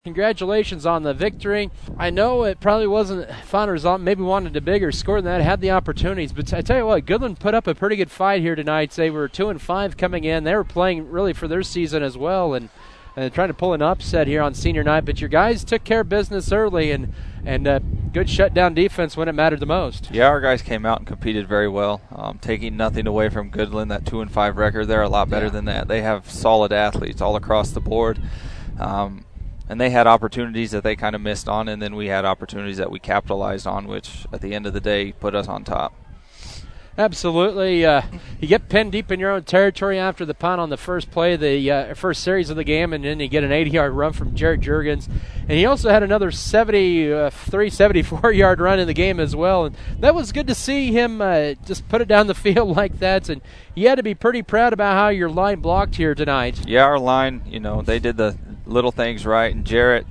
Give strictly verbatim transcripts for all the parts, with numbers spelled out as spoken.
Congratulations on the victory. I know it probably wasn't a fun result. Maybe wanted a bigger score than that. Had the opportunities, but I tell you what, Goodland put up a pretty good fight here tonight. They were two and five coming in. They were playing really for their season as well, and, and trying to pull an upset here on senior night. But your guys took care of business early, and and uh, good shutdown defense when it mattered the most. Yeah, our guys came out and competed very well, um, taking nothing away from Goodland. That two and five record, they're a lot better yeah. than that. They have solid athletes all across the board. Um, And they had opportunities that they kind of missed on, and then we had opportunities that we capitalized on, which at the end of the day put us on top. Absolutely. Uh, you get pinned deep in your own territory after the punt on the first play, the uh, first series of the game, and then you get an eighty-yard run from Jarrett Jurgens. And he also had another seventy-three, seventy-four-yard run in the game as well. And that was good to see him uh, just put it down the field like that. And you had to be pretty proud about how your line blocked here tonight. Yeah, our line, you know, they did the little things right, and Jarrett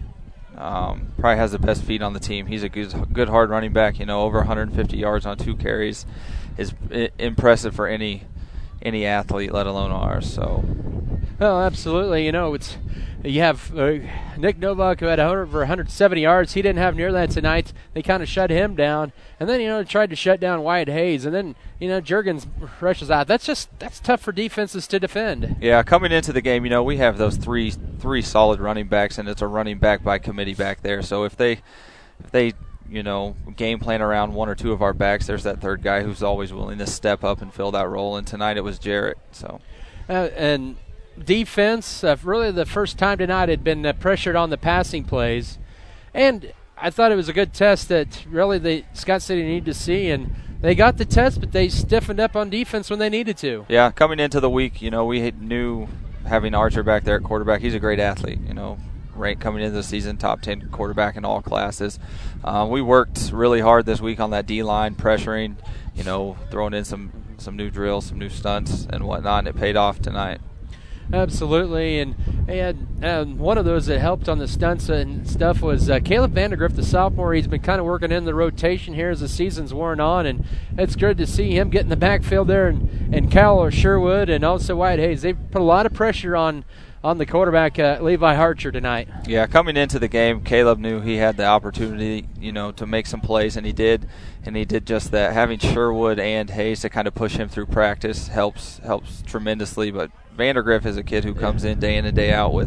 um, probably has the best feet on the team. He's a good, good hard running back. You know, over one hundred fifty yards on two carries is I- impressive for any any athlete, let alone ours. So, well, absolutely. You know, it's you have uh, Nick Novak, who had over one hundred seventy yards. He didn't have near that tonight. They kind of shut him down, and then you know tried to shut down Wyatt Hayes, and then you know Jurgens rushes out. That's just that's tough for defenses to defend. Yeah, coming into the game, you know we have those three three solid running backs, and it's a running back by committee back there. So if they if they you know game plan around one or two of our backs, there's that third guy who's always willing to step up and fill that role. And tonight it was Jarrett. So uh, and. Defense, uh, really the first time tonight had been uh, pressured on the passing plays, and I thought it was a good test that really the Scott City needed to see, and they got the test, but they stiffened up on defense when they needed to. Yeah, coming into the week, you know, we knew having Archer back there at quarterback, he's a great athlete, you know, ranked coming into the season, top ten quarterback in all classes. Uh, we worked really hard this week on that D-line, pressuring, you know, throwing in some, some new drills, some new stunts and whatnot, and it paid off tonight. Absolutely, and they had um, one of those that helped on the stunts and stuff was uh, Caleb Vandergrift, the sophomore. He's been kind of working in the rotation here as the season's worn on, and it's good to see him get in the backfield there, and, and Cal Sherwood and also Wyatt Hayes. They've put a lot of pressure on on the quarterback, uh, Levi Harcher, tonight. Yeah, coming into the game, Caleb knew he had the opportunity, you know, to make some plays, and he did, and he did just that. Having Sherwood and Hayes to kind of push him through practice helps helps tremendously, but Vandergrift is a kid who comes in day in and day out with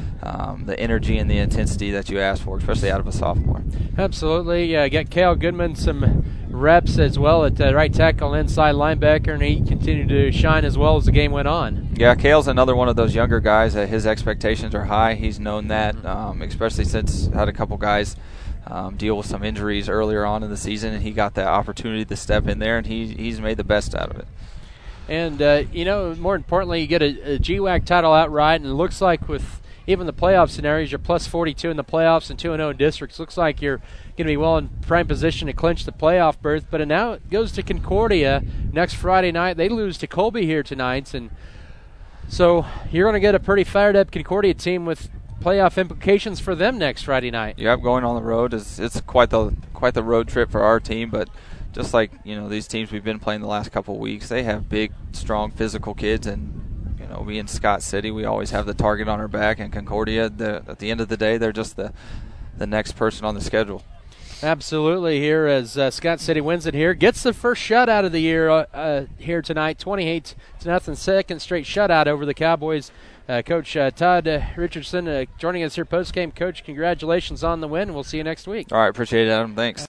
um, the energy and the intensity that you ask for, especially out of a sophomore. Absolutely. Uh, got Cale Goodman some reps as well at uh, right tackle and inside linebacker, and he continued to shine as well as the game went on. Yeah, Cale's another one of those younger guys that his expectations are high. He's known that, um, especially since had a couple guys um, deal with some injuries earlier on in the season, and he got that opportunity to step in there, and he he's made the best out of it. And, uh, you know, more importantly, you get a, a G W A C title outright, and it looks like with even the playoff scenarios, you're plus forty-two in the playoffs and two and oh in districts. Looks like you're going to be well in prime position to clinch the playoff berth. But now it goes to Concordia next Friday night. They lose to Colby here tonight. And so you're going to get a pretty fired-up Concordia team with playoff implications for them next Friday night. Yep, going on the road is it's quite the quite the road trip for our team, but just like, you know, these teams we've been playing the last couple of weeks, they have big, strong, physical kids, and, you know, we in Scott City, we always have the target on our back, and Concordia, the, at the end of the day, they're just the, the next person on the schedule. Absolutely, here as uh, Scott City wins it here, gets the first shutout of the year uh, uh, here tonight, twenty-eight to nothing, second straight shutout over the Cowboys. Uh, Coach uh, Todd uh, Richardson uh, joining us here post-game. Coach, congratulations on the win. We'll see you next week. All right, appreciate it, Adam. Thanks.